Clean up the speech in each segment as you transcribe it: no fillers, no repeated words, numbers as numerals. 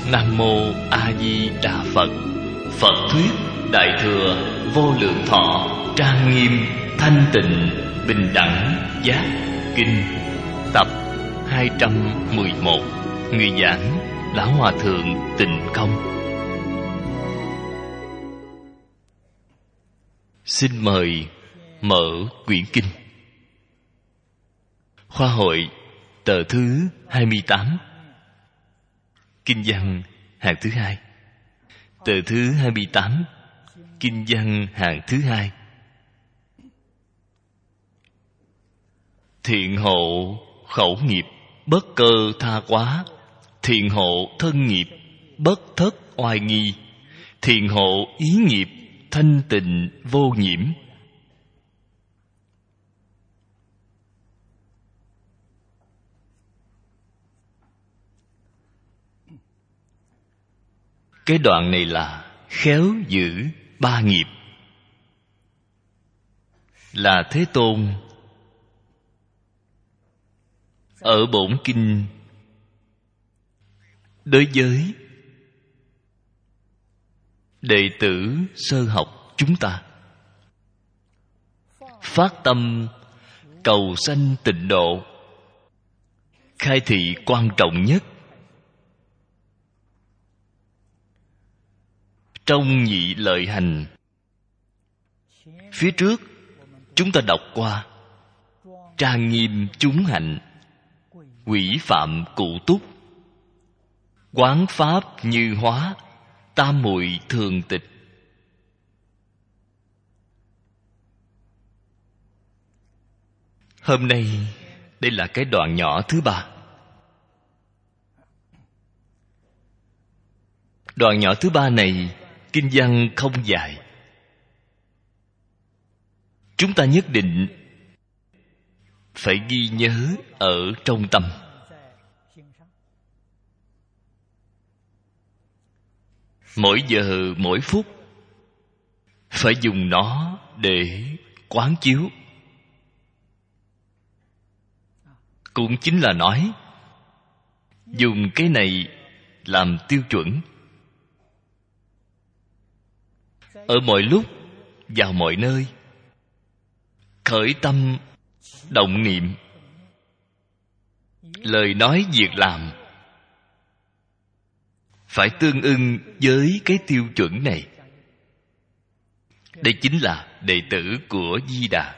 Nam Mô A Di Đà Phật. Phật thuyết Đại thừa Vô Lượng Thọ Trang Nghiêm Thanh Tịnh Bình Đẳng Giác Kinh, tập 211. Người giảng Lão Hòa Thượng Tịnh Công. Xin mời mở quyển kinh. Khoa hội tờ thứ 28, kinh văn hạng thứ 2. Tờ thứ 28, kinh văn hạng thứ 2. Thiện hộ khẩu nghiệp, bất cơ tha quá. Thiện hộ thân nghiệp, bất thất oai nghi. Thiện hộ ý nghiệp, thanh tịnh vô nhiễm. Cái đoạn này là khéo giữ ba nghiệp. Là Thế Tôn ở bổn kinh đối với đệ tử sơ học chúng ta phát tâm cầu sanh tịnh độ, khai thị quan trọng nhất. Trong nhị lợi hành phía trước chúng ta đọc qua: trang nghiêm chúng hạnh, quỷ phạm cụ túc, quán pháp như hóa, tam muội thường tịch. Hôm nay đây là cái đoạn nhỏ thứ 3. Đoạn nhỏ thứ 3 này kinh văn không dài. Chúng ta nhất định phải ghi nhớ ở trong tâm. Mỗi giờ mỗi phút phải dùng nó để quán chiếu. Cũng chính là nói dùng cái này làm tiêu chuẩn. Ở mọi lúc, vào mọi nơi, khởi tâm động niệm, lời nói việc làm phải tương ưng với cái tiêu chuẩn này. Đây chính là đệ tử của Di Đà.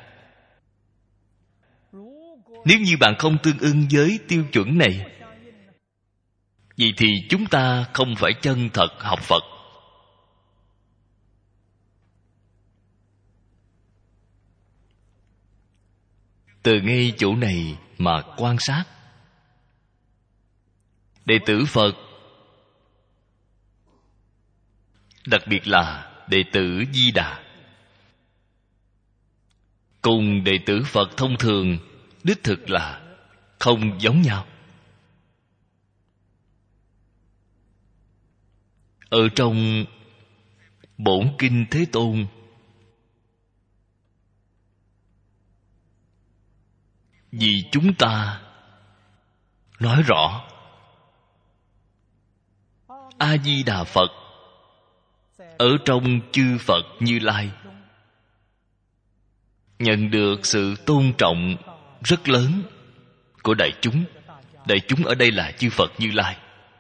Nếu như bạn không tương ưng với tiêu chuẩn này, vậy thì chúng ta không phải chân thật học Phật. Từ ngay chỗ này mà quan sát, đệ tử Phật, đặc biệt là đệ tử Di Đà, cùng đệ tử Phật thông thường đích thực là không giống nhau. Ở trong bổn kinh Thế Tôn vì chúng ta nói rõ A Di Đà Phật ở trong chư Phật Như Lai nhận được sự tôn trọng rất lớn của đại chúng. Đại chúng ở đây là chư Phật Như Lai.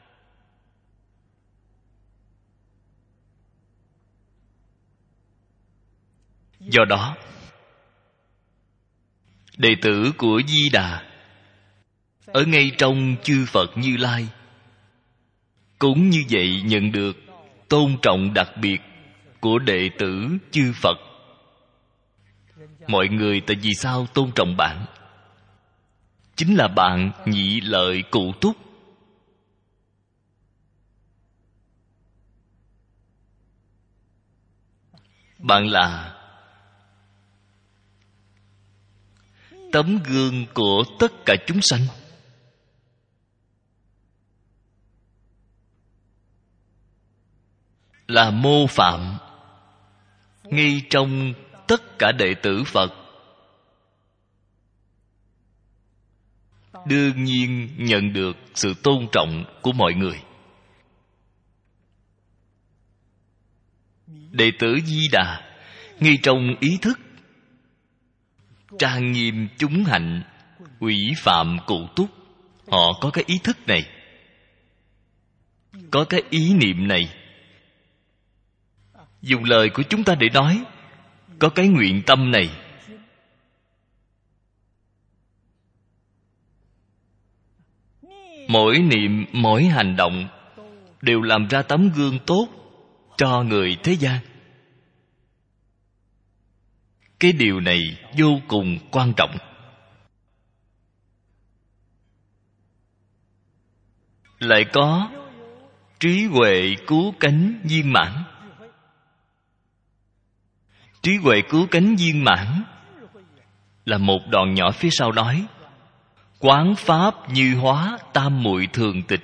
Do đó, đệ tử của Di Đà ở ngay trong chư Phật Như Lai cũng như vậy nhận được tôn trọng đặc biệt của đệ tử chư Phật. Mọi người tại vì sao tôn trọng bạn? Chính là bạn nhị lợi cụ túc. Bạn là tấm gương của tất cả chúng sanh. Là mô phạm ngay trong tất cả đệ tử Phật. Đương nhiên nhận được sự tôn trọng của mọi người. Đệ tử Di Đà ngay trong ý thức trang nghiêm chúng hạnh, hủy phạm cụ túc. Họ có cái ý thức này, có cái ý niệm này. Dùng lời của chúng ta để nói, có cái nguyện tâm này. Mỗi niệm, mỗi hành động đều làm ra tấm gương tốt cho người thế gian. Cái điều này vô cùng quan trọng. Lại có trí huệ cứu cánh viên mãn. Trí huệ cứu cánh viên mãn là một đoạn nhỏ phía sau nói: quán pháp như hóa tam muội thường tịch.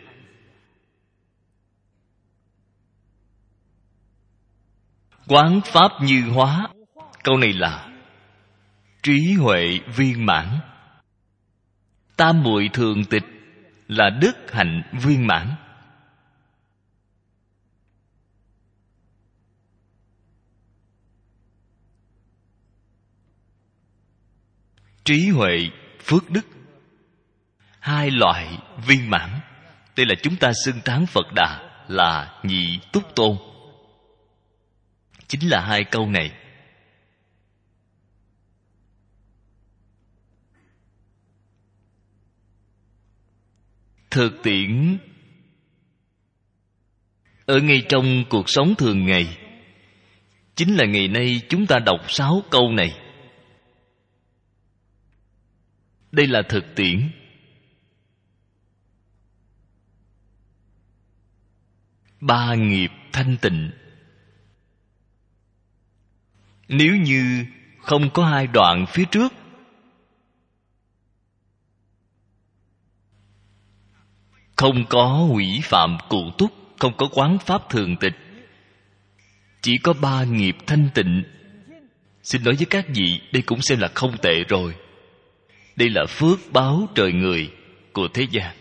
Quán pháp như hóa, câu này là trí huệ viên mãn. Tam muội thường tịch là đức hạnh viên mãn. Trí huệ, phước đức, hai loại viên mãn. Đây là chúng ta xưng tán Phật Đà là nhị túc tôn. Chính là hai câu này. Thực tiễn ở ngay trong cuộc sống thường ngày, chính là ngày nay chúng ta đọc 6 câu này. Đây là thực tiễn. Ba nghiệp thanh tịnh. Nếu như không có hai đoạn phía trước, không có hủy phạm cụ túc, không có quán pháp thường tịch, chỉ có ba nghiệp thanh tịnh, xin nói với các vị, đây cũng xem là không tệ rồi. Đây là phước báo trời người của thế gian.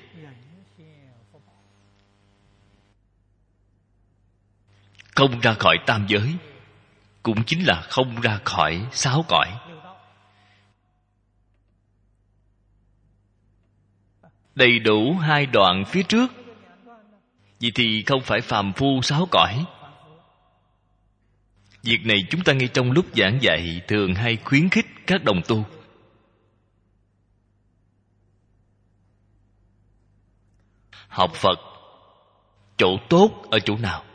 Không ra khỏi tam giới, cũng chính là không ra khỏi 6 cõi. Đầy đủ hai đoạn phía trước, vậy thì không phải phàm phu 6 cõi. Việc này chúng ta ngay trong lúc giảng dạy thường hay khuyến khích các đồng tu. Học Phật, chỗ tốt ở chỗ nào?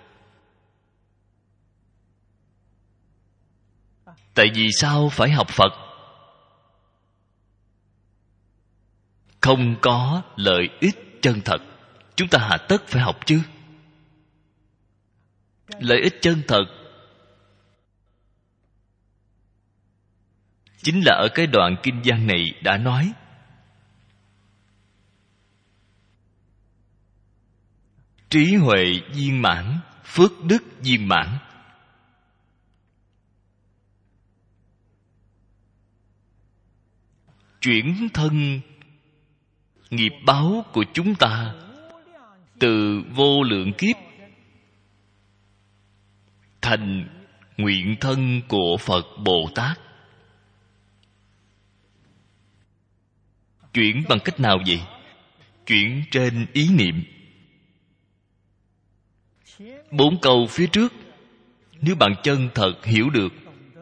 Tại vì sao phải học Phật? Không có lợi ích chân thật, chúng ta hà tất phải học chứ? Lợi ích chân thật chính là ở cái đoạn kinh văn này đã nói. Trí huệ viên mãn, phước đức viên mãn. Chuyển thân nghiệp báo của chúng ta từ vô lượng kiếp thành nguyện thân của Phật Bồ Tát. Chuyển bằng cách nào vậy? Chuyển trên ý niệm. 4 câu phía trước, nếu bạn chân thật hiểu được,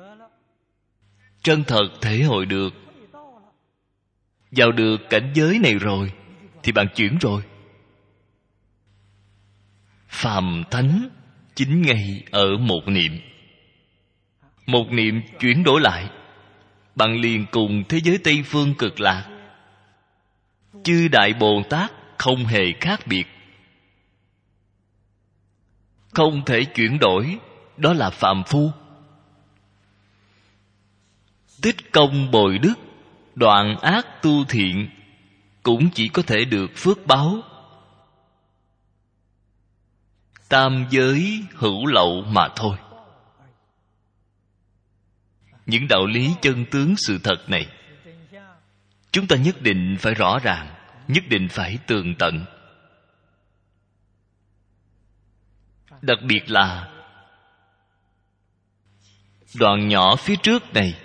chân thật thể hội được, vào được cảnh giới này rồi, thì bạn chuyển rồi. Phàm thánh chính ngay ở một niệm. Một niệm chuyển đổi lại, bạn liền cùng thế giới Tây Phương Cực Lạc, chư Đại Bồ Tát không hề khác biệt. Không thể chuyển đổi, đó là phàm phu. Tích công bồi đức, đoạn ác tu thiện, cũng chỉ có thể được phước báo tam giới hữu lậu mà thôi. Những đạo lý chân tướng sự thật này, chúng ta nhất định phải rõ ràng, nhất định phải tường tận. Đặc biệt là Đoạn nhỏ phía trước này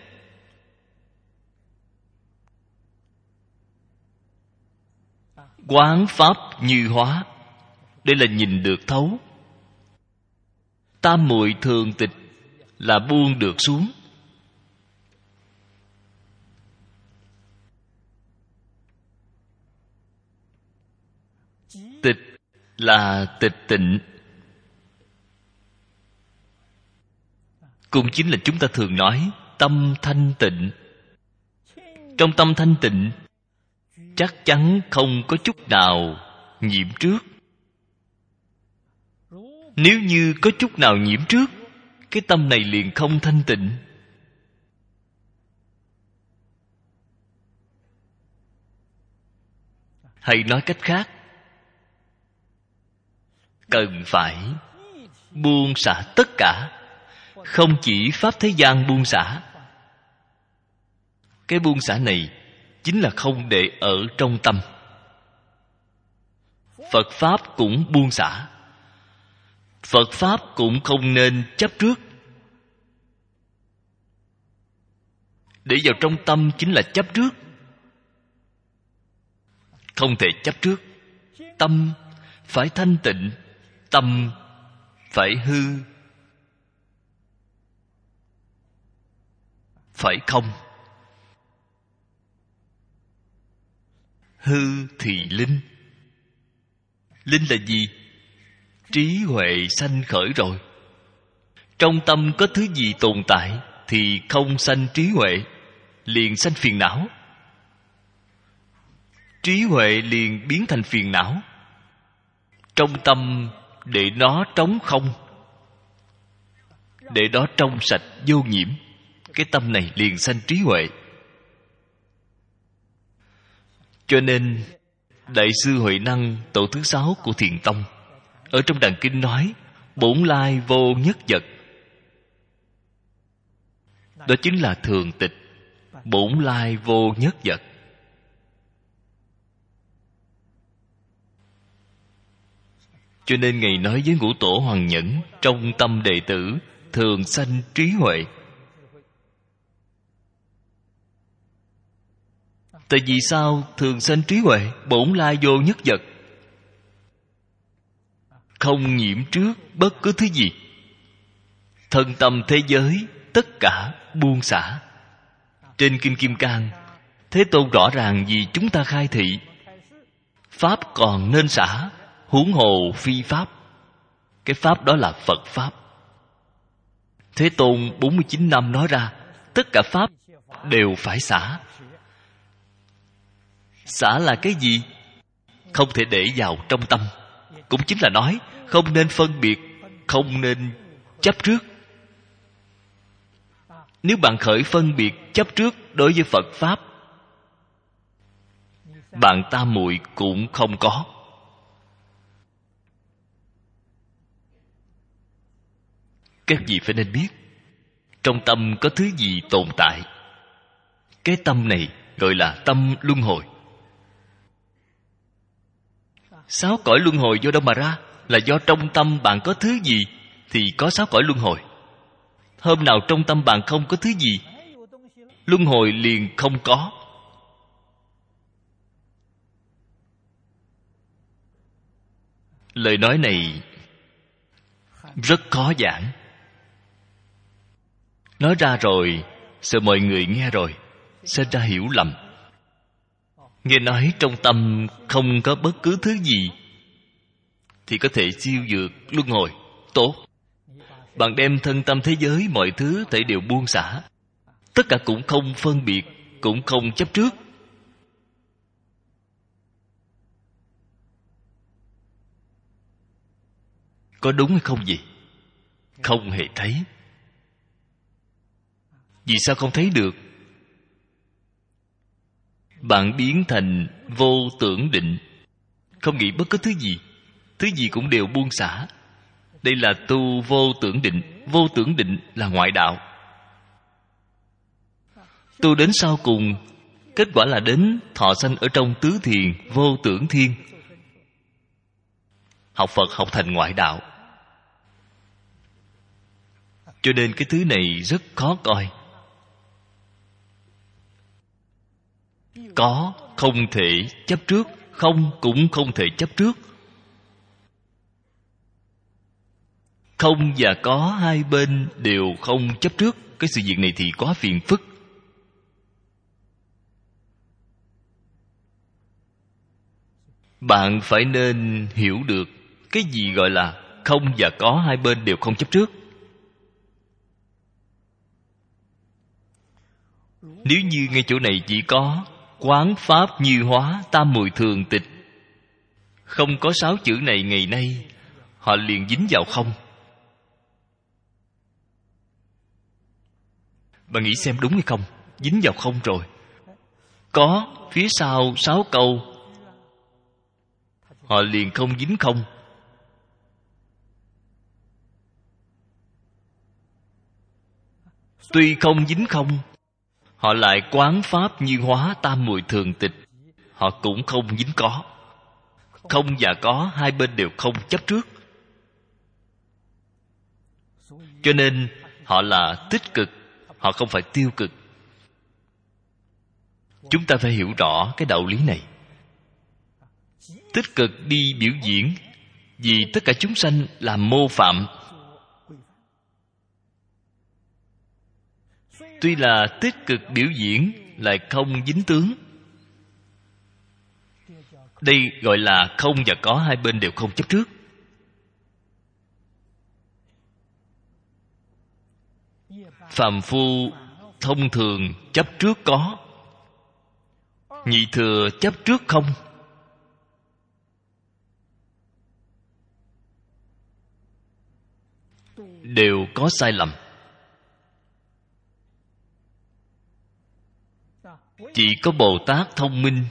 quán pháp như hóa, đây là nhìn được thấu. Tam muội thường tịch là buông được xuống. Tịch là tịch tịnh, cũng chính là chúng ta thường nói tâm thanh tịnh. Trong tâm thanh tịnh chắc chắn không có chút nào nhiễm trước. Nếu như có chút nào nhiễm trước, cái tâm này liền không thanh tịnh. Hay nói cách khác, cần phải buông xả tất cả. Không chỉ pháp thế gian buông xả. Cái buông xả này chính là không để ở trong tâm. Phật Pháp cũng buông xả. Phật Pháp cũng không nên chấp trước. Để vào trong tâm chính là chấp trước. Không thể chấp trước. Tâm phải thanh tịnh, tâm phải hư, phải không. Hư thì linh. Linh là gì? Trí huệ sanh khởi rồi. Trong tâm có thứ gì tồn tại thì không sanh trí huệ, liền sanh phiền não. Trí huệ liền biến thành phiền não. Trong tâm để nó trống không, để đó trong sạch vô nhiễm, cái tâm này liền sanh trí huệ. Cho nên Đại sư Huệ Năng tổ thứ 6 của Thiền Tông ở trong Đàn Kinh nói bổn lai vô nhất vật. Đó chính là thường tịch. Bổn lai vô nhất vật. Cho nên Ngài nói với Ngũ Tổ Hoàng Nhẫn, trong tâm đệ tử thường sanh trí huệ. Tại vì sao thường sanh trí huệ? Bổn lai vô nhất vật, không nhiễm trước bất cứ thứ gì. Thân tâm thế giới tất cả buông xả. Trên Kinh Kim Cang, Thế Tôn rõ ràng vì chúng ta khai thị pháp còn nên xả, huống hồ phi pháp. Cái pháp đó là Phật Pháp. Thế Tôn 49 năm nói ra, tất cả pháp đều phải xả. Xả là cái gì? Không thể để vào trong tâm. Cũng chính là nói không nên phân biệt, không nên chấp trước. Nếu bạn khởi phân biệt chấp trước đối với Phật Pháp, bạn tam muội cũng không có. Các vị phải nên biết, trong tâm có thứ gì tồn tại. Cái tâm này gọi là tâm luân hồi. 6 cõi luân hồi do đâu mà ra? Là do trong tâm bạn có thứ gì thì có 6 cõi luân hồi. Hôm nào trong tâm bạn không có thứ gì, luân hồi liền không có. Lời nói này rất khó giảng. Nói ra rồi sợ mọi người nghe rồi sẽ ra hiểu lầm. Nghe nói trong tâm không có bất cứ thứ gì thì có thể siêu vượt luân hồi. Tốt. Bạn đem thân tâm thế giới mọi thứ thể đều buông xả, tất cả cũng không phân biệt, cũng không chấp trước. Có đúng hay không gì? Không hề thấy. Vì sao không thấy được? Bạn biến thành vô tưởng định, không nghĩ bất cứ thứ gì, thứ gì cũng đều buông xả. Đây là tu vô tưởng định. Vô tưởng định là ngoại đạo. Tu đến sau cùng, kết quả là đến thọ sanh ở trong tứ thiền vô tưởng thiên. Học Phật học thành ngoại đạo. Cho nên cái thứ này rất khó coi. Có không thể chấp trước, không cũng không thể chấp trước. Không và có hai bên đều không chấp trước. Cái sự việc này thì quá phiền phức. Bạn phải nên hiểu được cái gì gọi là không và có hai bên đều không chấp trước. Nếu như ngay chỗ này chỉ có quán pháp như hóa tam mùi thường tịch, không có 6 chữ này ngày nay, họ liền dính vào không. Bạn nghĩ xem đúng hay không? Dính vào không rồi. Có phía sau 6 câu, họ liền không dính không. Tuy không dính không, họ lại quán pháp như hóa tam muội thường tịch, họ cũng không dính có. Không và có hai bên đều không chấp trước. Cho nên họ là tích cực, họ không phải tiêu cực. Chúng ta phải hiểu rõ cái đạo lý này. Tích cực đi biểu diễn vì tất cả chúng sanh làm mô phạm. Tuy là tích cực biểu diễn, lại không dính tướng. Đây gọi là không và có hai bên đều không chấp trước. Phàm phu thông thường chấp trước có, nhị thừa chấp trước không. Đều có sai lầm. Chỉ có Bồ Tát thông minh,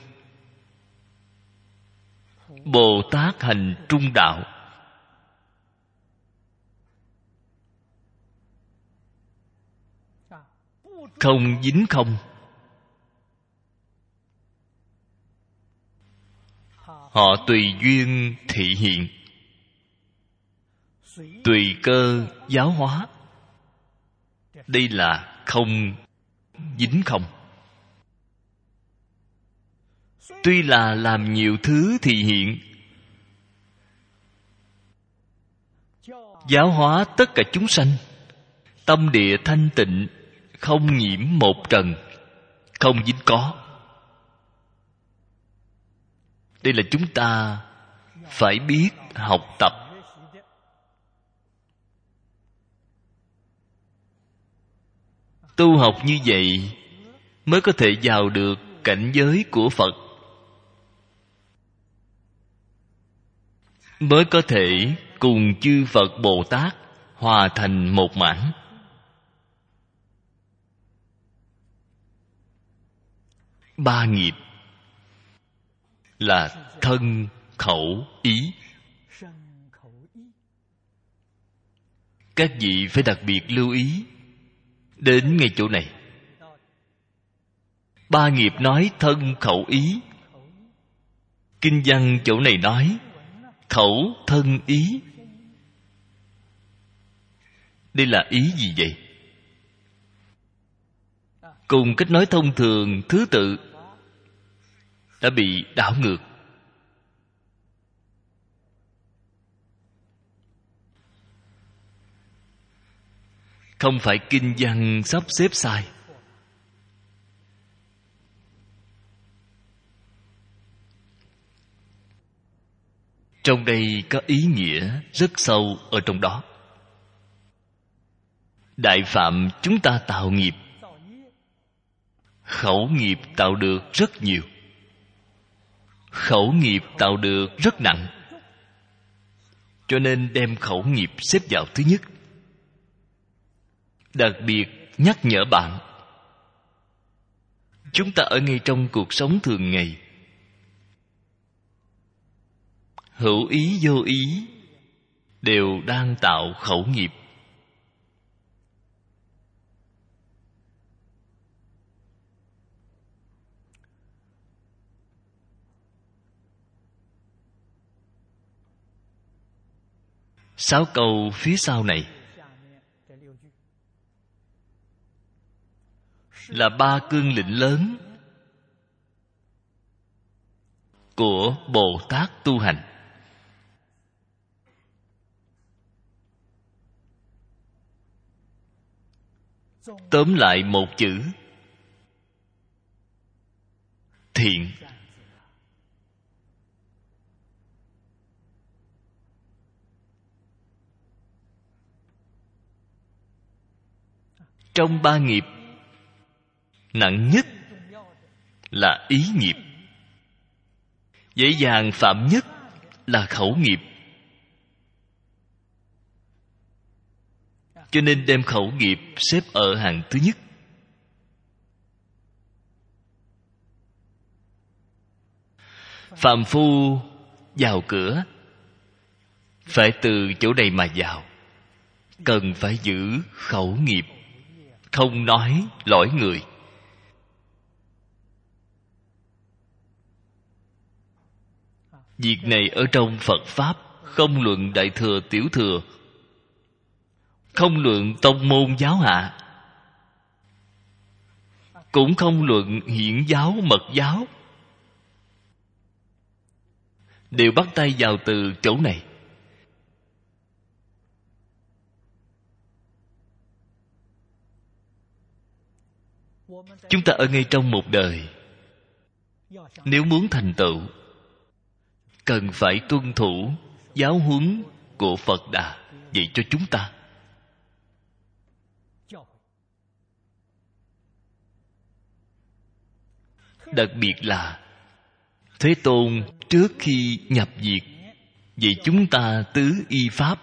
Bồ Tát hành trung đạo, không dính không. Họ tùy duyên thị hiện, tùy cơ giáo hóa. Đây là không dính không. Tuy là làm nhiều thứ thị hiện, giáo hóa tất cả chúng sanh, tâm địa thanh tịnh, không nhiễm một trần, không dính có. Đây là chúng ta phải biết học tập. Tu học như vậy mới có thể vào được cảnh giới của Phật, mới có thể cùng chư Phật Bồ Tát hòa thành một mãn. Ba nghiệp là thân, khẩu, ý. Các vị phải đặc biệt lưu ý đến ngay chỗ này. Ba nghiệp nói thân, khẩu, ý. Kinh văn chỗ này nói khẩu, thân, ý. Đây là ý gì vậy? Cùng cách nói thông thường, thứ tự đã bị đảo ngược. Không phải kinh văn sắp xếp sai. Trong đây có ý nghĩa rất sâu ở trong đó. Đại phạm chúng ta tạo nghiệp, khẩu nghiệp tạo được rất nhiều. Khẩu nghiệp tạo được rất nặng, cho nên đem khẩu nghiệp xếp vào thứ nhất. Đặc biệt nhắc nhở bạn, chúng ta ở ngay trong cuộc sống thường ngày, hữu ý vô ý đều đang tạo khẩu nghiệp. Sáu câu phía sau này là ba cương lĩnh lớn của Bồ Tát tu hành. Tóm lại một chữ: thiện. Trong ba nghiệp, nặng nhất là ý nghiệp, dễ dàng phạm nhất là khẩu nghiệp. Cho nên đem khẩu nghiệp xếp ở hàng thứ nhất. Phàm phu vào cửa phải từ chỗ này mà vào, cần phải giữ khẩu nghiệp, không nói lỗi người. Việc này ở trong Phật Pháp, không luận Đại Thừa Tiểu Thừa, không luận tông môn giáo hạ, cũng không luận hiển giáo mật giáo, đều bắt tay vào từ chỗ này. Chúng ta ở ngay trong một đời, nếu muốn thành tựu, cần phải tuân thủ giáo huấn của Phật Đà dạy cho chúng ta. Đặc biệt là Thế Tôn trước khi nhập diệt dạy chúng ta tứ y pháp.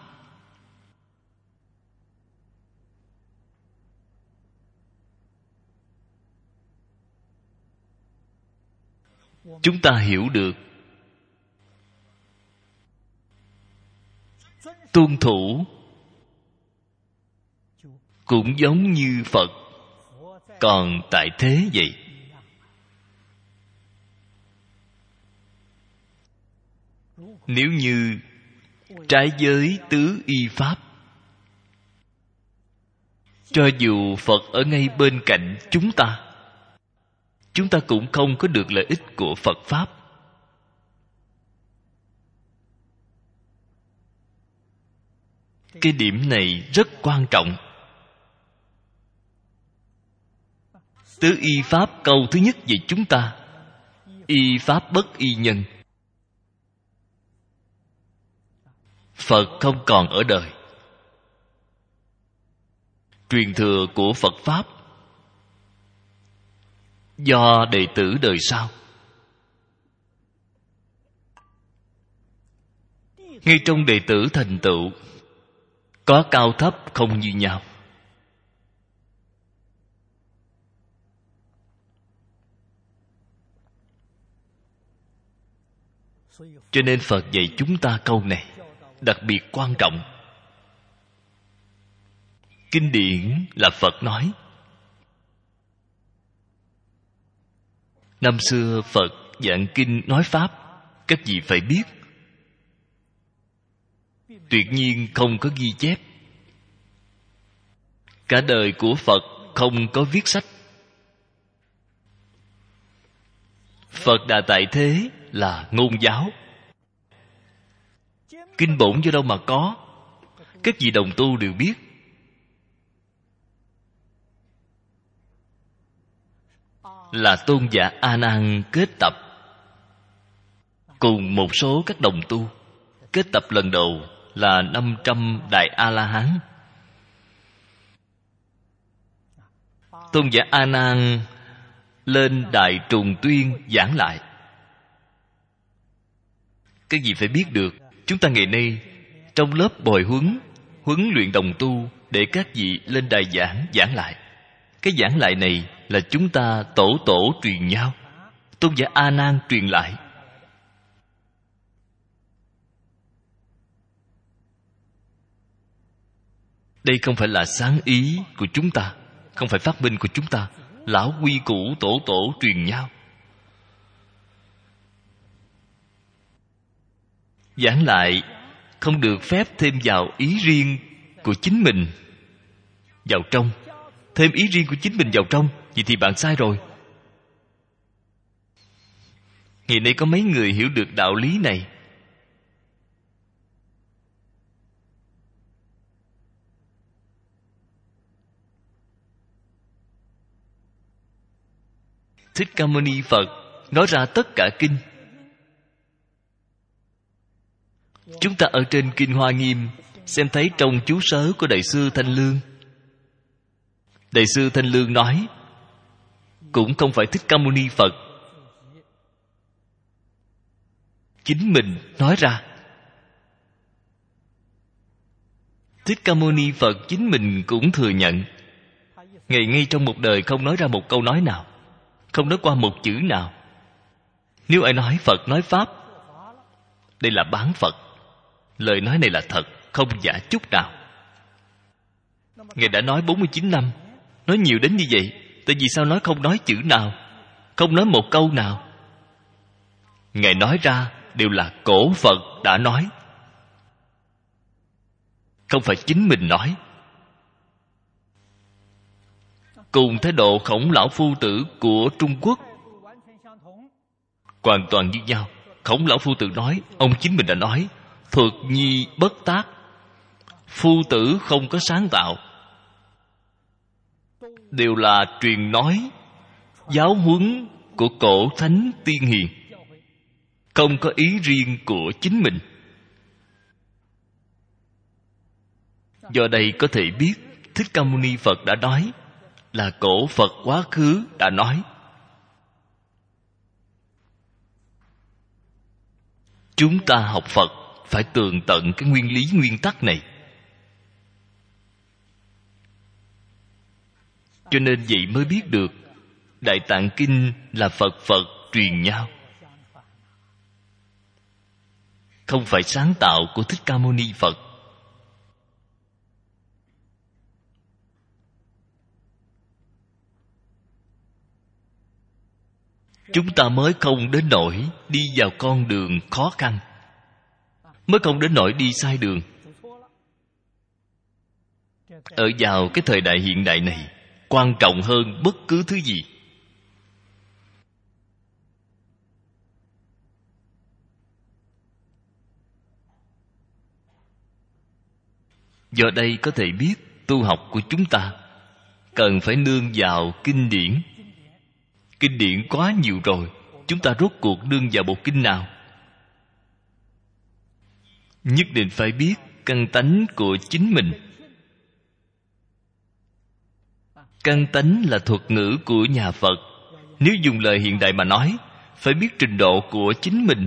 Chúng ta hiểu được tuân thủ cũng giống như Phật còn tại thế vậy. Nếu như trái với tứ y pháp, cho dù Phật ở ngay bên cạnh chúng ta cũng không có được lợi ích của Phật Pháp. Cái điểm này rất quan trọng. Tứ y pháp câu thứ nhất về chúng ta: y pháp bất y nhân. Phật không còn ở đời, truyền thừa của Phật Pháp do đệ tử đời sau. Ngay trong đệ tử thành tựu có cao thấp không như nhau. Cho nên Phật dạy chúng ta câu này đặc biệt quan trọng. Kinh điển là Phật nói. Năm xưa Phật giảng kinh nói Pháp, các vị phải biết, tuyệt nhiên không có ghi chép. Cả đời của Phật không có viết sách. Phật Đà tại thế là ngôn giáo. Kinh bổn do đâu mà có? Các vị đồng tu đều biết. Là tôn giả A Nan kết tập cùng một số các đồng tu. Kết tập lần đầu là 500 đại A-la-hán. Tôn giả A Nan lên Đại Trùng Tuyên giảng lại. Các vị phải biết được, chúng ta ngày nay trong lớp bồi huấn luyện đồng tu để các vị lên đài giảng lại. Cái giảng lại này là chúng ta tổ truyền nhau. Tôn giả A Nan truyền lại. Đây không phải là sáng ý của chúng ta, không phải phát minh của chúng ta. Lão quy củ tổ truyền nhau. Giảng lại không được phép thêm vào ý riêng của chính mình vào trong. Thêm ý riêng của chính mình vào trong, vậy thì bạn sai rồi. Ngày nay có mấy người hiểu được đạo lý này. Thích Ca Mâu Ni Phật nói ra tất cả kinh. Chúng ta ở trên Kinh Hoa Nghiêm xem thấy trong chú sớ của Đại sư Thanh Lương. Đại sư Thanh Lương nói, cũng không phải Thích Ca Mâu Ni Phật chính mình nói ra. Thích Ca Mâu Ni Phật chính mình cũng thừa nhận, Ngài ngay trong một đời không nói ra một câu nói nào, không nói qua một chữ nào. Nếu ai nói Phật nói Pháp, đây là bán Phật. Lời nói này là thật, không giả chút nào. Ngài đã nói 49 năm, nói nhiều đến như vậy, tại vì sao nói không nói chữ nào, không nói một câu nào? Ngài nói ra đều là cổ Phật đã nói, không phải chính mình nói. Cùng thái độ Khổng Lão Phu Tử của Trung Quốc hoàn toàn như nhau. Khổng Lão Phu Tử nói, ông chính mình đã nói, thuật nhi bất tác, phu tử không có sáng tạo, đều là truyền nói, giáo huấn của cổ thánh tiên hiền, không có ý riêng của chính mình. Do đây có thể biết Thích Ca Mâu Ni Phật đã nói là cổ Phật quá khứ đã nói. Chúng ta học Phật phải tường tận cái nguyên lý nguyên tắc này. Cho nên vậy mới biết được Đại Tạng Kinh là Phật Phật truyền nhau, không phải sáng tạo của Thích Ca Mâu Ni Phật. Chúng ta mới không đến nỗi đi vào con đường khó khăn, mới không đến nỗi đi sai đường. Ở vào cái thời đại hiện đại này, quan trọng hơn bất cứ thứ gì. Do đây có thể biết tu học của chúng ta cần phải nương vào kinh điển. Kinh điển quá nhiều rồi, chúng ta rốt cuộc nương vào bộ kinh nào? Nhất định phải biết căn tánh của chính mình. Căn tánh là thuật ngữ của nhà Phật. Nếu dùng lời hiện đại mà nói, phải biết trình độ của chính mình.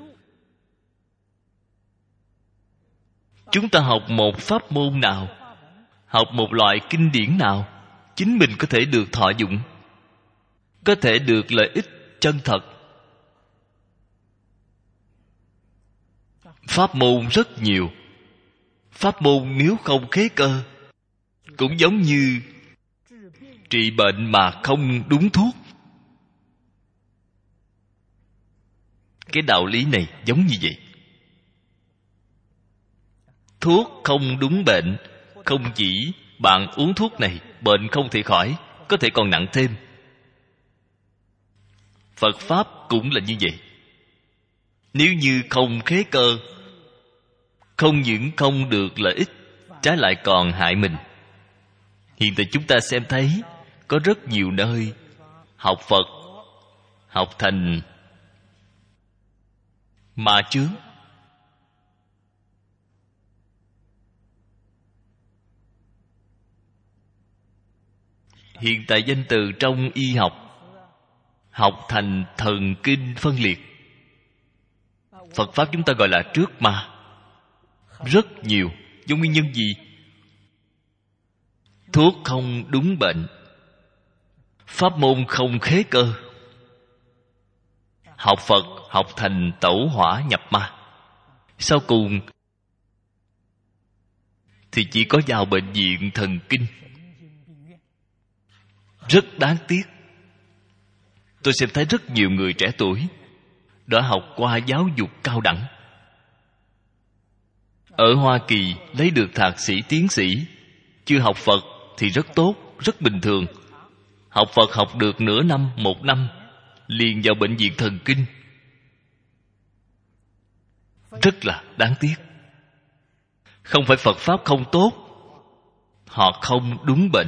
Chúng ta học một pháp môn nào, học một loại kinh điển nào, chính mình có thể được thọ dụng, có thể được lợi ích chân thật. Pháp môn rất nhiều. Pháp môn nếu không khế cơ, cũng giống như trị bệnh mà không đúng thuốc. Cái đạo lý này giống như vậy. Thuốc không đúng bệnh, không chỉ bạn uống thuốc này, bệnh không thể khỏi, có thể còn nặng thêm. Phật Pháp cũng là như vậy. Nếu như không khế cơ, không những không được lợi ích, trái lại còn hại mình. Hiện tại chúng ta xem thấy có rất nhiều nơi học Phật, học thành ma chướng. Hiện tại danh từ trong y học, học thành thần kinh phân liệt. Phật Pháp chúng ta gọi là trước ma. Rất nhiều. Do nguyên nhân gì? Thuốc không đúng bệnh, pháp môn không khế cơ. Học Phật học thành tẩu hỏa nhập ma. Sau cùng thì chỉ có vào bệnh viện thần kinh. Rất đáng tiếc. Tôi xem thấy rất nhiều người trẻ tuổi đã học qua giáo dục cao đẳng, ở Hoa Kỳ lấy được thạc sĩ tiến sĩ, chưa học Phật thì rất tốt, rất bình thường. Học Phật học được nửa năm, 1 năm, liền vào bệnh viện thần kinh. Rất là đáng tiếc. Không phải Phật Pháp không tốt, họ không đúng bệnh,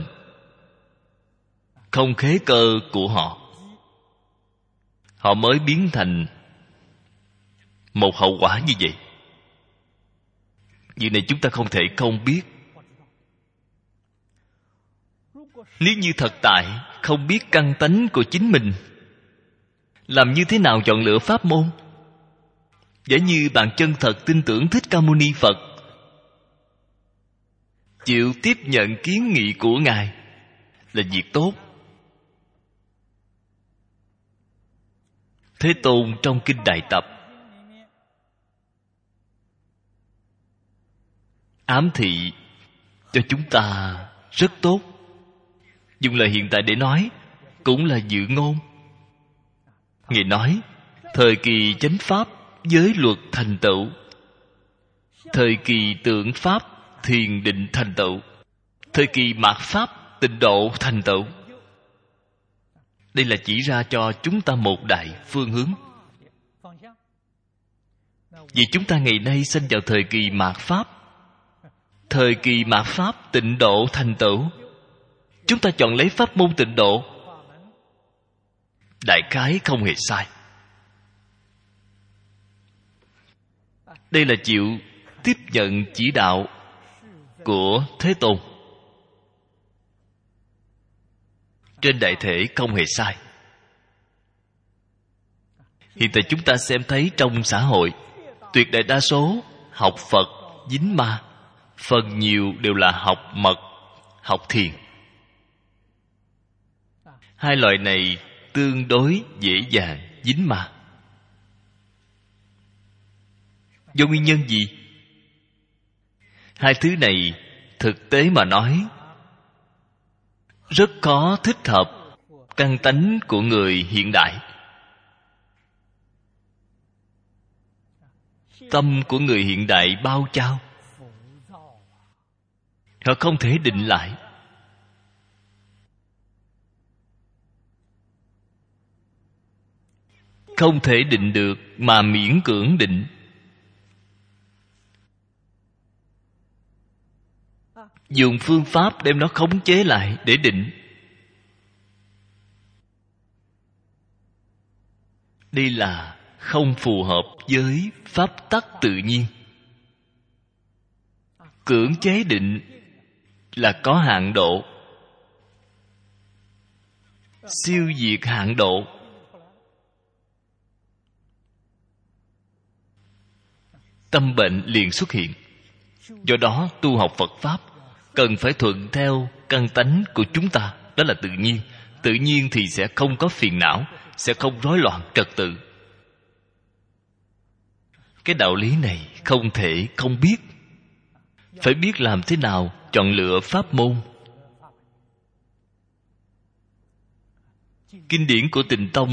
không khế cơ của họ, họ mới biến thành một hậu quả như vậy. Việc này chúng ta không thể không biết. Nếu như thật tại không biết căn tánh của chính mình, làm như thế nào chọn lựa pháp môn? Giả như bạn chân thật tin tưởng Thích Ca Mâu Ni Phật, chịu tiếp nhận kiến nghị của Ngài là việc tốt. Thế Tôn trong Kinh Đại Tập ám thị cho chúng ta rất tốt. Dùng lời hiện tại để nói cũng là dự ngôn. Ngài nói thời kỳ chánh pháp giới luật thành tựu, thời kỳ tượng pháp thiền định thành tựu, thời kỳ mạt pháp tịnh độ thành tựu. Đây là chỉ ra cho chúng ta một đại phương hướng. Vì chúng ta ngày nay sinh vào thời kỳ mạt pháp, thời kỳ mạt pháp tịnh độ thành tựu, chúng ta chọn lấy pháp môn tịnh độ, đại khái không hề sai. Đây là chịu tiếp nhận chỉ đạo của Thế Tôn. Trên đại thể không hề sai. Hiện tại chúng ta xem thấy trong xã hội, tuyệt đại đa số học Phật dính ma, phần nhiều đều là học mật, học thiền. Hai loại này tương đối dễ dàng dính ma. Do nguyên nhân gì? Hai thứ này thực tế mà nói rất khó thích hợp căn tánh của người hiện đại. Tâm của người hiện đại bao trao, họ không thể định lại. Không thể định được mà miễn cưỡng định. Dùng phương pháp đem nó khống chế lại để định. Đây là không phù hợp với pháp tắc tự nhiên. Cưỡng chế định là có hạn độ, siêu việt hạn độ. Tâm bệnh liền xuất hiện. Do đó tu học Phật Pháp cần phải thuận theo căn tánh của chúng ta. Đó là tự nhiên. Tự nhiên thì sẽ không có phiền não, sẽ không rối loạn trật tự. Cái đạo lý này không thể không biết. Phải biết làm thế nào chọn lựa pháp môn. Kinh điển của Tịnh Tông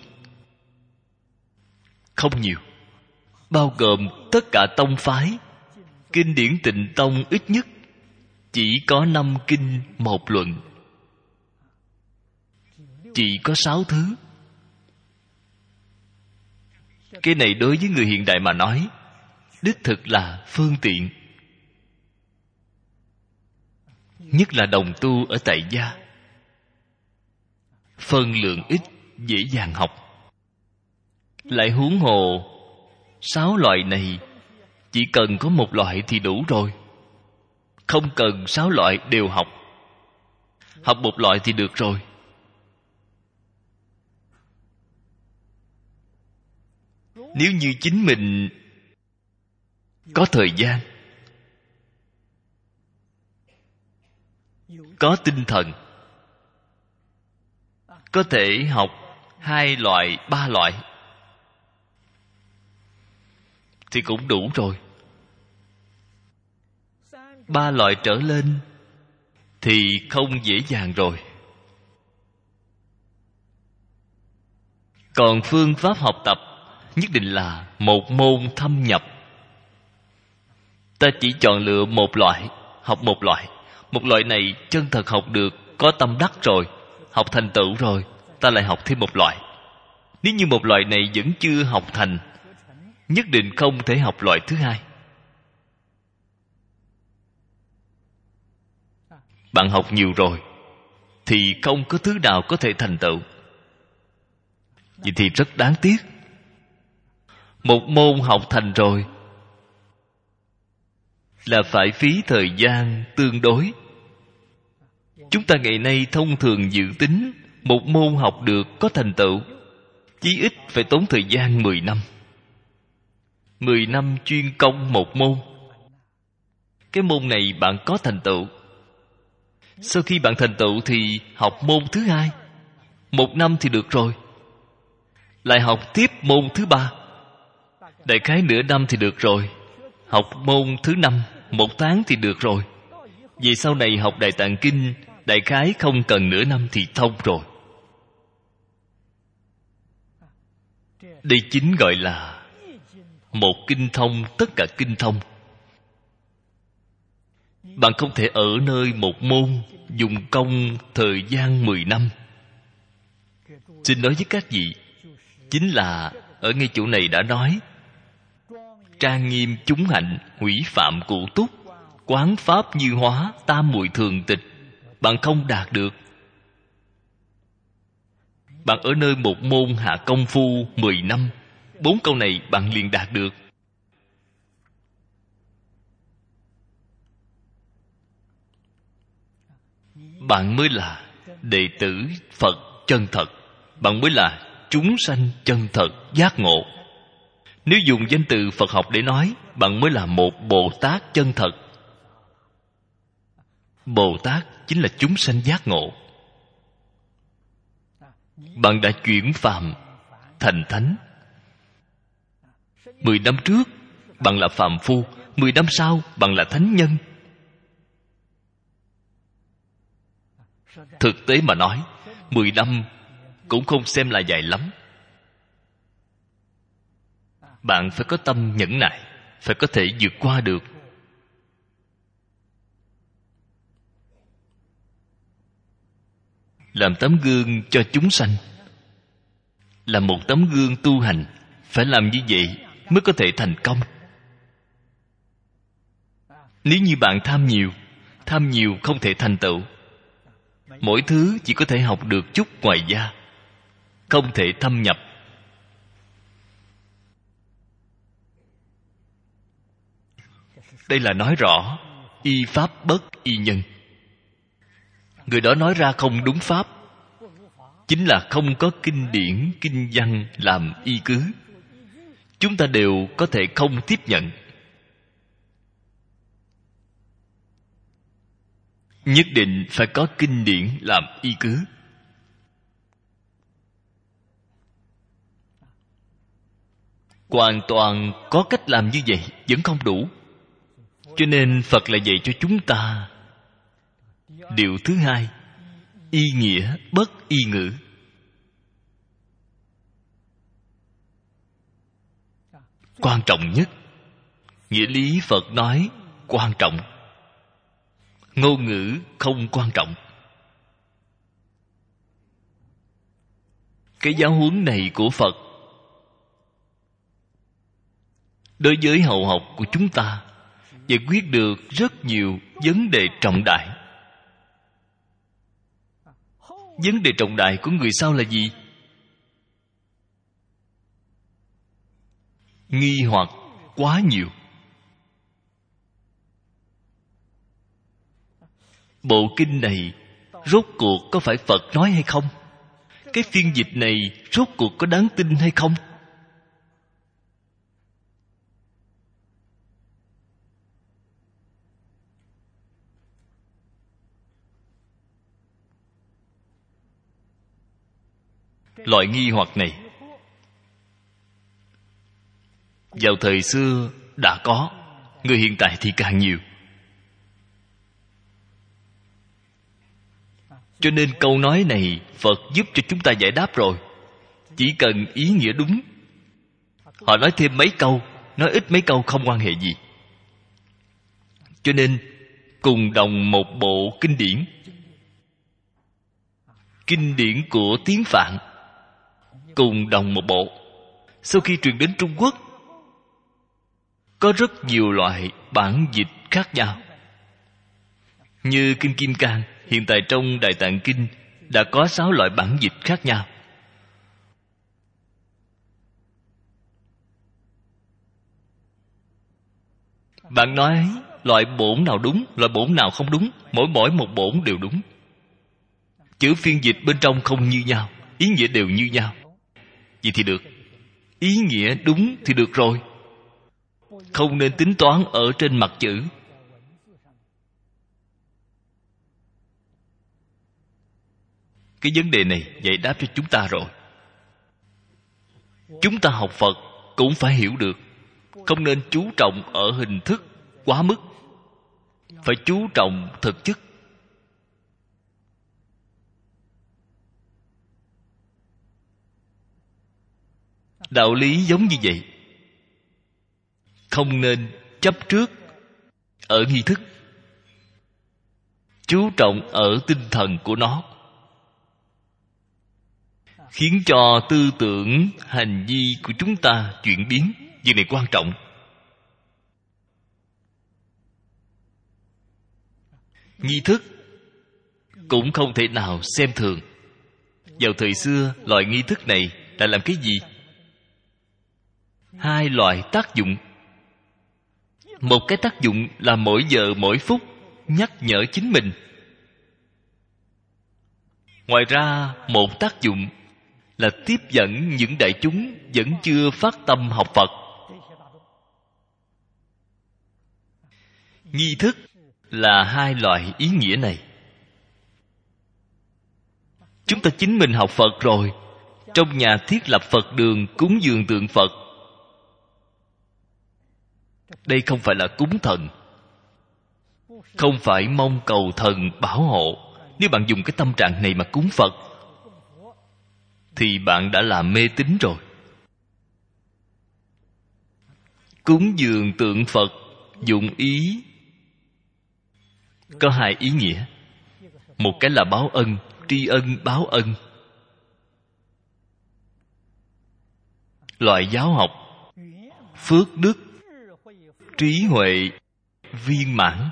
không nhiều, bao gồm tất cả tông phái. Kinh điển Tịnh Tông ít nhất chỉ có 5 kinh 1 luận, chỉ có 6 thứ. Cái này đối với người hiện đại mà nói, đích thực là phương tiện. Nhất là đồng tu ở tại gia, phân lượng ít, dễ dàng học. Lại huống hồ 6 loại này, chỉ cần có một loại thì đủ rồi. Không cần 6 loại đều học. Học một loại thì được rồi. Nếu như chính mình có thời gian, có tinh thần, có thể học 2 loại, 3 loại thì cũng đủ rồi. 3 loại trở lên thì không dễ dàng rồi. Còn phương pháp học tập nhất định là một môn thâm nhập. Ta chỉ chọn lựa một loại, học một loại. Một loại này chân thật học được, có tâm đắc rồi, học thành tựu rồi, ta lại học thêm một loại. Nếu như một loại này vẫn chưa học thành, nhất định không thể học loại thứ hai. Bạn học nhiều rồi thì không có thứ nào có thể thành tựu. Vậy thì rất đáng tiếc. Một môn học thành rồi là phải phí thời gian tương đối. Chúng ta ngày nay thông thường dự tính một môn học được có thành tựu, chí ít phải tốn thời gian 10 năm. 10 năm chuyên công một môn. Cái môn này bạn có thành tựu. Sau khi bạn thành tựu thì học môn thứ hai. 1 năm thì được rồi. Lại học tiếp môn thứ ba. Đại khái nửa năm thì được rồi. Học môn thứ 5, 1 tháng thì được rồi. Về sau này học Đại Tạng Kinh, đại khái không cần nửa năm thì thông rồi. Đây chính gọi là một kinh thông tất cả kinh thông. Bạn không thể ở nơi một môn dùng công thời gian 10 năm. Xin nói với các vị, chính là ở ngay chỗ này đã nói: trang nghiêm chúng hạnh, hủy phạm cụ túc, quán pháp như hóa, tam muội thường tịch. Bạn không đạt được. Bạn ở nơi một môn hạ công phu 10 năm, 4 câu này bạn liền đạt được. Bạn mới là đệ tử Phật chân thật. Bạn mới là chúng sanh chân thật giác ngộ. Nếu dùng danh từ Phật học để nói, bạn mới là một Bồ Tát chân thật. Bồ Tát chính là chúng sanh giác ngộ. Bạn đã chuyển phàm thành thánh. 10 năm trước bạn là phàm phu, 10 năm sau bạn là thánh nhân. Thực tế mà nói, 10 năm cũng không xem là dài lắm. Bạn phải có tâm nhẫn nại, phải có thể vượt qua được. Làm tấm gương cho chúng sanh, là một tấm gương tu hành. Phải làm như vậy mới có thể thành công. Nếu như bạn tham nhiều không thể thành tựu. Mỗi thứ chỉ có thể học được chút ngoài da, không thể thâm nhập. Đây là nói rõ y pháp bất y nhân. Người đó nói ra không đúng pháp, chính là không có kinh điển, kinh văn làm y cứ. Chúng ta đều có thể không tiếp nhận. Nhất định phải có kinh điển làm y cứ. Hoàn toàn có cách làm như vậy vẫn không đủ. Cho nên Phật lại dạy cho chúng ta điều thứ hai: y nghĩa bất y ngữ. Quan trọng nhất, nghĩa lý Phật nói quan trọng, ngôn ngữ không quan trọng. Cái giáo huấn này của Phật đối với hậu học của chúng ta giải quyết được rất nhiều vấn đề trọng đại. Vấn đề trọng đại của người sau là gì? Nghi hoặc quá nhiều. Bộ kinh này rốt cuộc có phải Phật nói hay không? Cái phiên dịch này rốt cuộc có đáng tin hay không? Loại nghi hoặc này vào thời xưa đã có, người hiện tại thì càng nhiều. Cho nên câu nói này Phật giúp cho chúng ta giải đáp rồi. Chỉ cần ý nghĩa đúng. Họ nói thêm mấy câu, nói ít mấy câu không quan hệ gì. Cho nên cùng đồng một bộ kinh điển, kinh điển của tiếng Phạn cùng đồng một bộ. Sau khi truyền đến Trung Quốc, có rất nhiều loại bản dịch khác nhau. Như Kinh Kim Cang, hiện tại trong Đại Tạng Kinh đã có 6 loại bản dịch khác nhau. Bạn nói loại bổn nào đúng, loại bổn nào không đúng, mỗi một bổn đều đúng. Chữ phiên dịch bên trong không như nhau, ý nghĩa đều như nhau. Vậy thì được. Ý nghĩa đúng thì được rồi. Không nên tính toán ở trên mặt chữ. Cái vấn đề này giải đáp cho chúng ta rồi. Chúng ta học Phật cũng phải hiểu được, không nên chú trọng ở hình thức quá mức, phải chú trọng thực chất. Đạo lý giống như vậy. Không nên chấp trước ở nghi thức, chú trọng ở tinh thần của nó, khiến cho tư tưởng, hành vi của chúng ta chuyển biến. Việc này quan trọng. Nghi thức cũng không thể nào xem thường. Vào thời xưa, loại nghi thức này đã làm cái gì? 2 loại tác dụng. Một cái tác dụng là mỗi giờ mỗi phút nhắc nhở chính mình. Ngoài ra, một tác dụng là tiếp dẫn những đại chúng vẫn chưa phát tâm học Phật. Nghi thức là 2 loại ý nghĩa này. Chúng ta chính mình học Phật rồi, trong nhà thiết lập Phật đường, cúng dường tượng Phật. Đây không phải là cúng thần, không phải mong cầu thần bảo hộ. Nếu bạn dùng cái tâm trạng này mà cúng Phật thì bạn đã làm mê tín rồi. Cúng dường tượng Phật dụng ý có 2 ý nghĩa. Một cái là báo ân, tri ân báo ân. Loại giáo học phước đức, trí huệ viên mãn,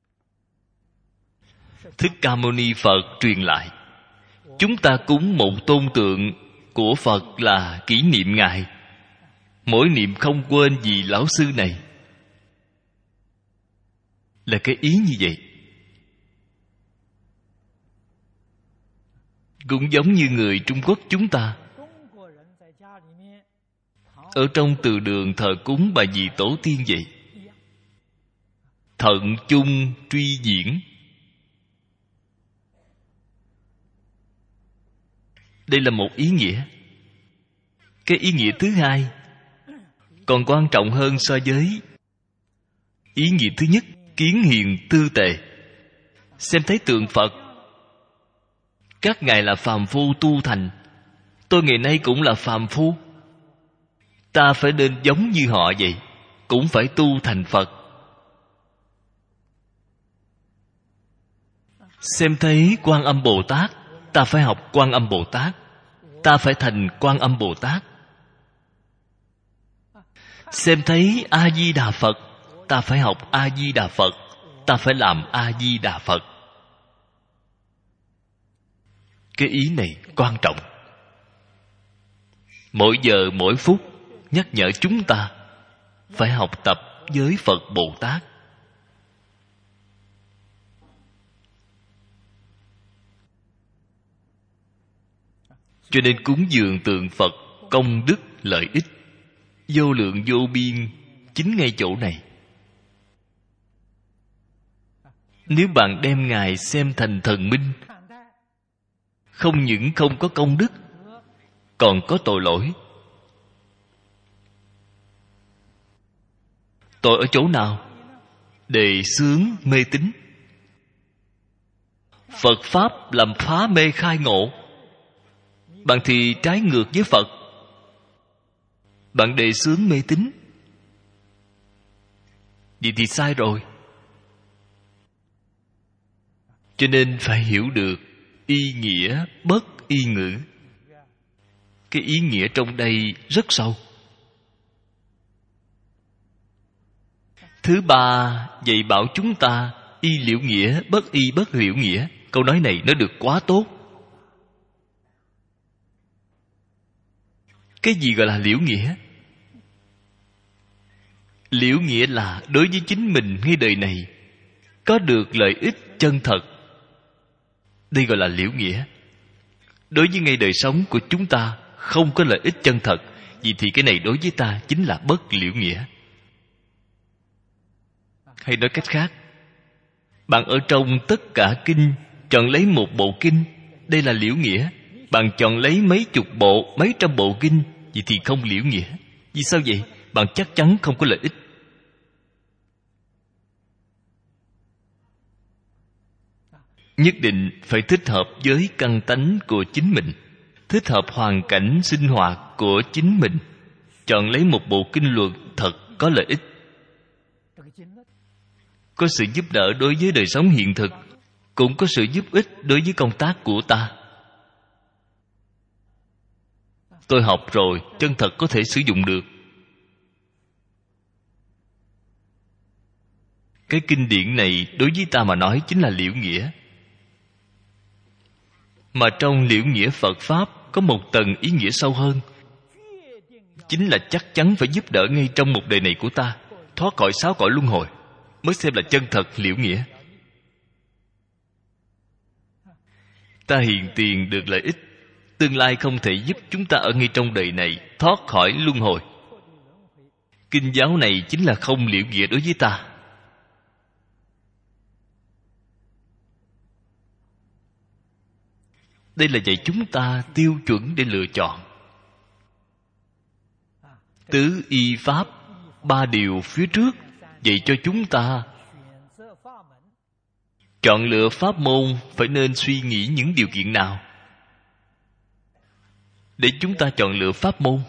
Thích Ca Mâu Ni Phật truyền lại. Chúng ta cúng một tôn tượng của Phật là kỷ niệm Ngài. Mỗi niệm không quên vì lão sư này, là cái ý như vậy. Cũng giống như người Trung Quốc chúng ta, ở trong từ đường thờ cúng bà dì tổ tiên vậy. Thận chung truy diễn. Đây là một ý nghĩa. Cái ý nghĩa thứ hai còn quan trọng hơn so với ý nghĩa thứ nhất. Kiến hiền tư tề. Xem thấy tượng Phật, các ngài là phàm phu tu thành, tôi ngày nay cũng là phàm phu, ta phải nên giống như họ vậy, cũng phải tu thành Phật. Xem thấy Quan Âm Bồ Tát, ta phải học Quan Âm Bồ Tát, ta phải thành Quan Âm Bồ Tát. Xem thấy A Di Đà Phật, ta phải học A Di Đà Phật, ta phải làm A Di Đà Phật. Cái ý này quan trọng. Mỗi giờ mỗi phút nhắc nhở chúng ta phải học tập với Phật Bồ Tát. Cho nên cúng dường tượng Phật công đức lợi ích vô lượng vô biên chính ngay chỗ này. Nếu bạn đem Ngài xem thành thần minh, không những không có công đức, còn có tội lỗi. Tội ở chỗ nào? Đề xướng mê tín. Phật Pháp làm phá mê khai ngộ. Bạn thì trái ngược với Phật. Bạn đề xướng mê tín, vậy thì sai rồi. Cho nên phải hiểu được Y nghĩa bất y ngữ. Cái ý nghĩa trong đây rất sâu. Thứ ba, dạy bảo chúng ta y liễu nghĩa bất y bất liễu nghĩa. Câu nói này nó được quá tốt. Cái gì gọi là liễu nghĩa? Liễu nghĩa là đối với chính mình ngay đời này có được lợi ích chân thật. Đây gọi là liễu nghĩa. Đối với ngay đời sống của chúng ta không có lợi ích chân thật, vì thì cái này đối với ta chính là bất liễu nghĩa. Hay nói cách khác, bạn ở trong tất cả kinh chọn lấy một bộ kinh, đây là liễu nghĩa. Bạn chọn lấy mấy chục bộ, mấy trăm bộ kinh, vậy thì không liễu nghĩa. Vì sao vậy? Bạn chắc chắn không có lợi ích. Nhất định phải thích hợp với căn tánh của chính mình, thích hợp hoàn cảnh sinh hoạt của chính mình. Chọn lấy một bộ kinh luận thật có lợi ích, có sự giúp đỡ đối với đời sống hiện thực, cũng có sự giúp ích đối với công tác của ta. Tôi học rồi, chân thật có thể sử dụng được. Cái kinh điển này đối với ta mà nói chính là liễu nghĩa. Mà trong liễu nghĩa Phật Pháp có một tầng ý nghĩa sâu hơn, chính là chắc chắn phải giúp đỡ ngay trong một đời này của ta thoát khỏi 6 cõi luân hồi, mới xem là chân thật liễu nghĩa. Ta hiền tiền được lợi ích, tương lai không thể giúp chúng ta ở ngay trong đời này thoát khỏi luân hồi. Kinh giáo này chính là không liễu nghĩa đối với ta. Đây là dạy chúng ta tiêu chuẩn để lựa chọn. Tứ y pháp, 3 điều phía trước dạy cho chúng ta chọn lựa pháp môn phải nên suy nghĩ những điều kiện nào để chúng ta chọn lựa pháp môn.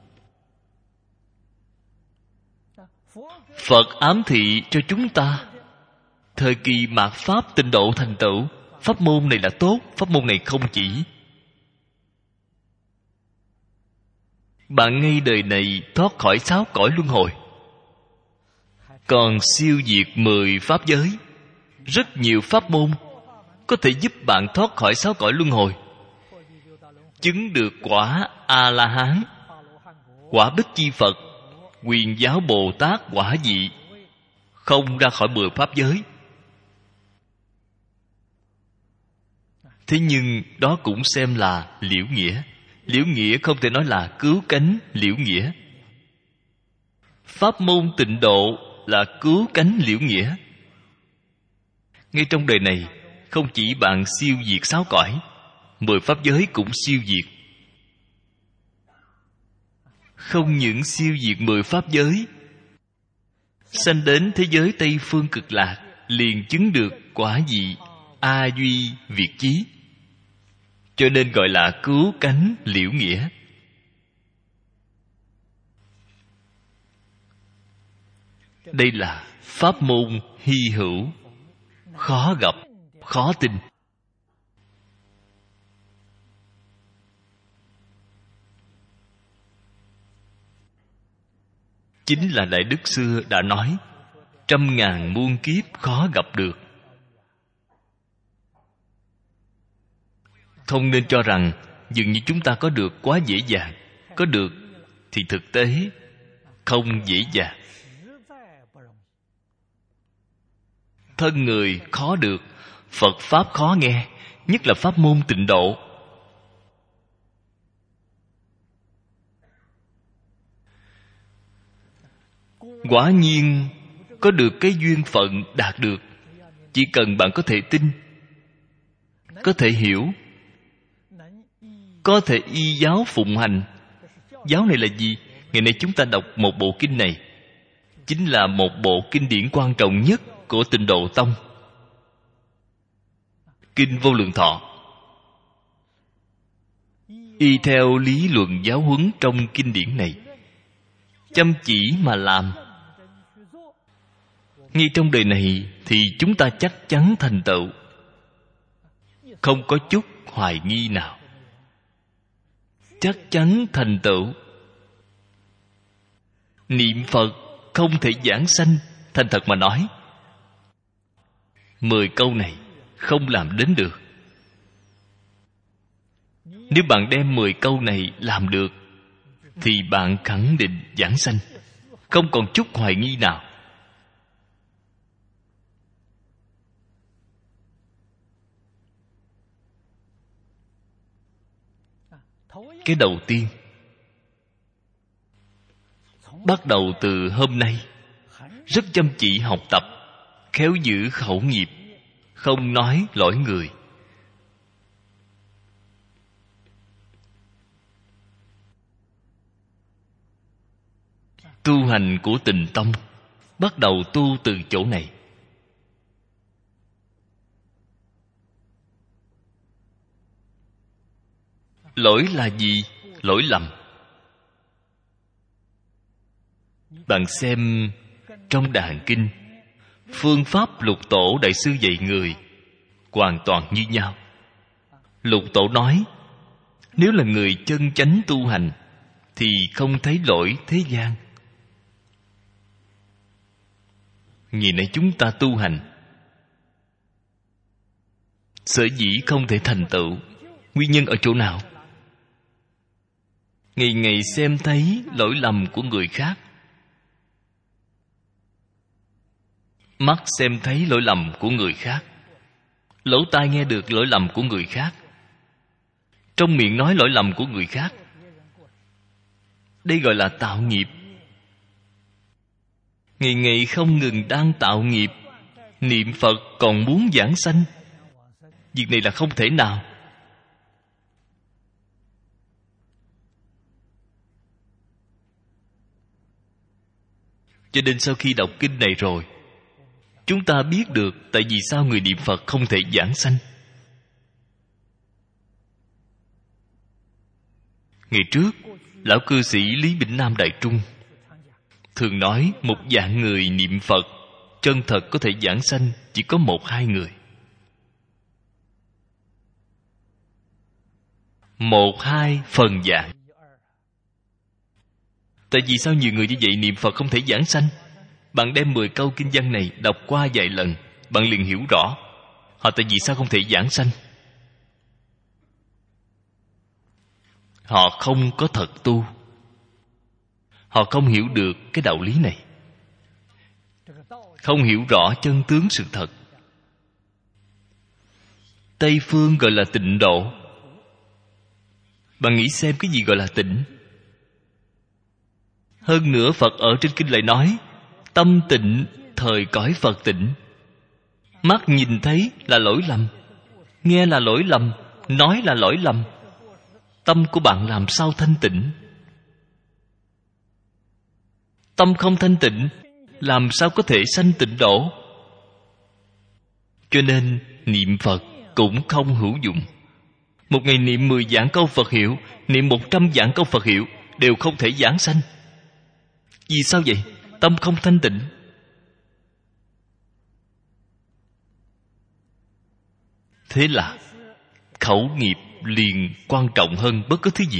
Phật ám thị cho chúng ta thời kỳ mạt Pháp tịnh độ thành tựu, pháp môn này là tốt, pháp môn này không chỉ. Bạn ngay đời này thoát khỏi 6 cõi luân hồi, còn siêu diệt 10 pháp giới. Rất nhiều pháp môn có thể giúp bạn thoát khỏi 6 cõi luân hồi, chứng được quả A-la-hán, quả Bích Chi Phật, Quyền Giáo Bồ Tát quả vị, không ra khỏi 10 pháp giới. Thế nhưng đó cũng xem là liễu nghĩa. Liễu nghĩa không thể nói là cứu cánh liễu nghĩa. Pháp môn tịnh độ là cứu cánh liễu nghĩa. Ngay trong đời này, không chỉ bạn siêu diệt 6 cõi, 10 pháp giới cũng siêu diệt. Không những siêu diệt 10 pháp giới, sanh đến thế giới Tây Phương Cực Lạc, liền chứng được quả vị A Duy Việt Chí. Cho nên gọi là cứu cánh liễu nghĩa. Đây là pháp môn hy hữu, khó gặp, khó tin. Chính là Đại Đức xưa đã nói, 100.000 muôn kiếp khó gặp được. Không nên cho rằng dường như chúng ta có được quá dễ dàng. Có được thì thực tế không dễ dàng. Thân người khó được, Phật Pháp khó nghe, nhất là pháp môn tịnh độ. Quả nhiên có được cái duyên phận đạt được. Chỉ cần bạn có thể tin, có thể hiểu, có thể y giáo phụng hành. Giáo này là gì? Ngày nay chúng ta đọc một bộ kinh này, chính là một bộ kinh điển quan trọng nhất của Tịnh Độ Tông, Kinh Vô Lượng Thọ. Y theo lý luận giáo huấn trong kinh điển này, chăm chỉ mà làm, ngay trong đời này thì chúng ta chắc chắn thành tựu. không có chút hoài nghi nào, chắc chắn thành tựu. Niệm Phật không thể giảng sanh. Thành thật mà nói, 10 câu này không làm đến được. Nếu bạn đem 10 câu này làm được thì bạn khẳng định giảng sanh, không còn chút hoài nghi nào. Cái đầu tiên, bắt đầu từ hôm nay rất chăm chỉ học tập, khéo giữ khẩu nghiệp, không nói lỗi người. Tu hành của Tịnh Tông bắt đầu tu từ chỗ này. Lỗi là gì? Lỗi lầm. Bạn xem trong Đàn Kinh, phương pháp Lục Tổ Đại Sư dạy người hoàn toàn như nhau. Lục Tổ nói, nếu là người chân chánh tu hành thì không thấy lỗi thế gian. Ngày nay chúng ta tu hành, sở dĩ không thể thành tựu, nguyên nhân ở chỗ nào? Ngày ngày xem thấy lỗi lầm của người khác, mắt xem thấy lỗi lầm của người khác, lỗ tai nghe được lỗi lầm của người khác, trong miệng nói lỗi lầm của người khác. Đây gọi là tạo nghiệp. Ngày ngày không ngừng đang tạo nghiệp. Niệm Phật còn muốn giảng sanh, việc này là không thể nào. Cho nên sau khi đọc kinh này rồi, chúng ta biết được tại vì sao người niệm Phật không thể giảng sanh. Ngày trước, lão cư sĩ Lý Bỉnh Nam Đại Trung thường nói một dạng người niệm Phật chân thật có thể giảng sanh chỉ có 1-2 người. 1-2 phần vạn. Tại vì sao nhiều người như vậy niệm Phật không thể giảng sanh? Bạn đem 10 câu kinh văn này đọc qua vài lần, bạn liền hiểu rõ họ tại vì sao không thể giảng sanh. Họ không có thật tu, họ không hiểu được cái đạo lý này, không hiểu rõ chân tướng sự thật. Tây phương gọi là tịnh độ. Bạn nghĩ xem cái gì gọi là tịnh? Hơn nữa Phật ở trên kinh lại nói, tâm tịnh thời cõi Phật tịnh. Mắt nhìn thấy là lỗi lầm, nghe là lỗi lầm, nói là lỗi lầm. Tâm của bạn làm sao thanh tịnh? Tâm không thanh tịnh, làm sao có thể sanh tịnh độ? Cho nên niệm Phật cũng không hữu dụng. Một ngày niệm 10 vạn câu Phật hiệu, niệm 100 vạn câu Phật hiệu đều không thể giảng sanh. Vì sao vậy? Tâm không thanh tịnh. Thế là khẩu nghiệp liền quan trọng hơn bất cứ thứ gì.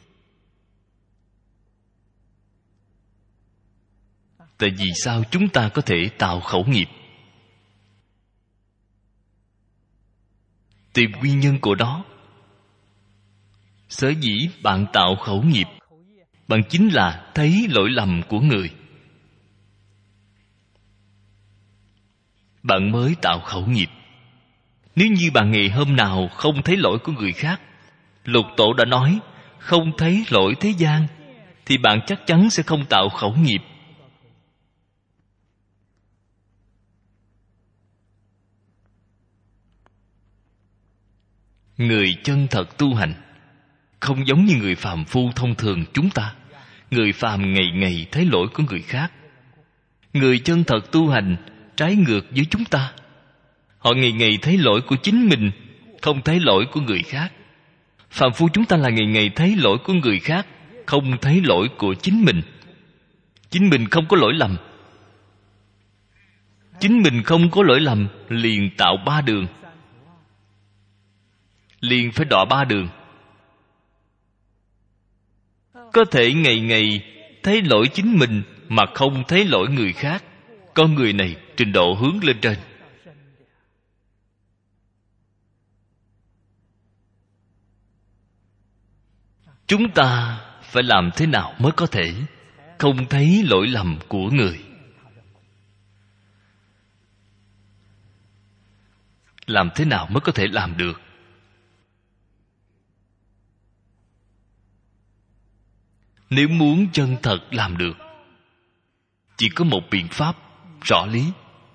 Tại vì sao chúng ta có thể tạo khẩu nghiệp? Tìm nguyên nhân của đó. Sở dĩ bạn tạo khẩu nghiệp, bạn chính là thấy lỗi lầm của người, bạn mới tạo khẩu nghiệp. Nếu như bạn ngày hôm nào không thấy lỗi của người khác, Lục Tổ đã nói không thấy lỗi thế gian, thì bạn chắc chắn sẽ không tạo khẩu nghiệp. Người chân thật tu hành không giống như người phàm phu thông thường chúng ta. Người phàm ngày ngày thấy lỗi của người khác. Người chân thật tu hành trái ngược với chúng ta. Họ ngày ngày thấy lỗi của chính mình, không thấy lỗi của người khác. Phàm phu chúng ta là ngày ngày thấy lỗi của người khác, không thấy lỗi của chính mình. Chính mình không có lỗi lầm. Chính mình không có lỗi lầm liền tạo 3 đường. liền phải đọa 3 đường. Có thể ngày ngày thấy lỗi chính mình mà không thấy lỗi người khác. Con người này trình độ hướng lên trên. Chúng ta phải làm thế nào mới có thể không thấy lỗi lầm của người? Làm thế nào mới có thể làm được? Nếu muốn chân thật làm được, chỉ có một biện pháp rõ lý.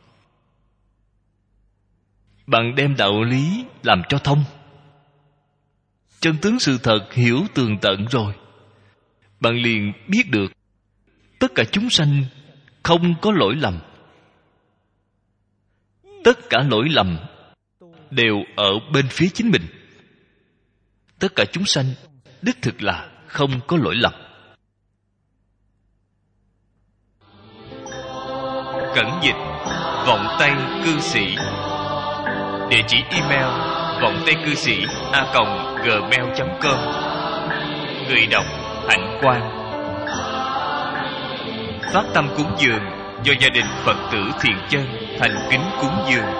Bạn đem đạo lý làm cho thông, chân tướng sự thật hiểu tường tận rồi, bạn liền biết được tất cả chúng sanh không có lỗi lầm. Tất cả lỗi lầm đều ở bên phía chính mình. Tất cả chúng sanh đích thực là không có lỗi lầm. Cẩn dịch Vọng Tây Cư Sĩ. Địa chỉ email vongtaicư sĩ@gmail.com. Người đọc Hạnh Quang. Phát tâm cúng dường do gia đình Phật tử Thiện Chân thành kính cúng dường.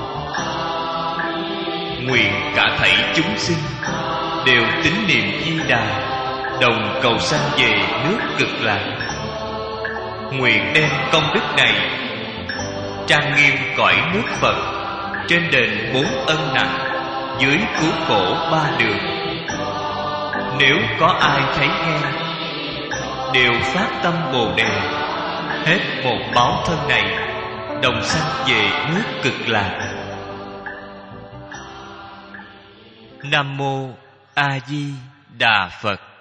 Nguyện cả thảy chúng sinh đều tín niệm Di Đà, đồng cầu sanh về nước Cực Lạc. Nguyện đem công đức này trang nghiêm cõi nước Phật, trên đền 4 ân nặng, dưới cứu khổ 3 đường. Nếu có ai thấy nghe, đều phát tâm Bồ Đề, hết một báo thân này, đồng sanh về nước Cực Lạc. Nam mô A Di Đà Phật.